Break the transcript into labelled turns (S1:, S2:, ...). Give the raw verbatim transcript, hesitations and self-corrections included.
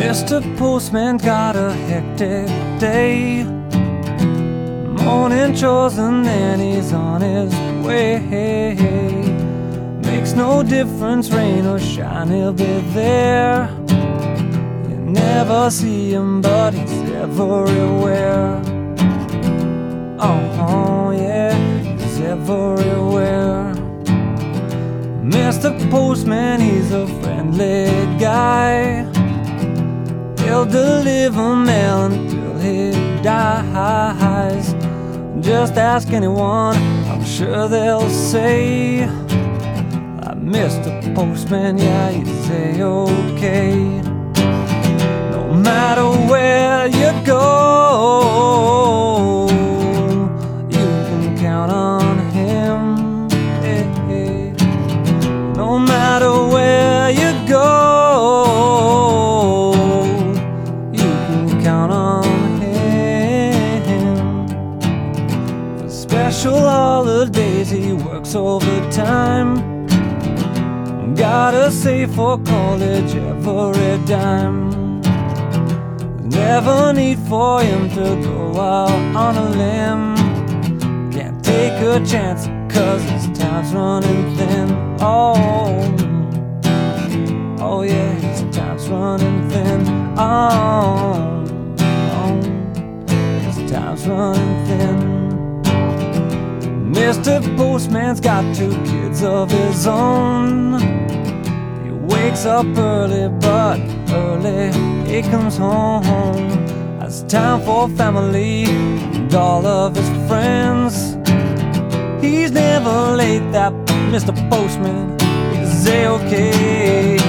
S1: Mister Postman got a hectic day, morning chores and then he's on his way. Makes no difference, rain or shine, he'll be there. You never see him, but he's everywhere. Oh yeah, he's everywhere. Mister Postman, he's a friendly guy. He'll deliver mail until he dies. Just ask anyone, I'm sure they'll say, Mister Postman, yeah, you say okay. No matter where you go, you can count on him. Hey, hey. No matter where you go, you can count on him. For special holidays, he works overtime. Gotta save for college every dime. Never need for him to go out on a limb. Can't take a chance cause his time's running thin. Oh, oh yeah, his time's running thin. Oh, oh, his time's running thin. Mister Postman's got two kids of his own. Wakes up early, but early he comes home. Has time for family and all of his friends. He's never late, that Mister Postman, he's A-okay.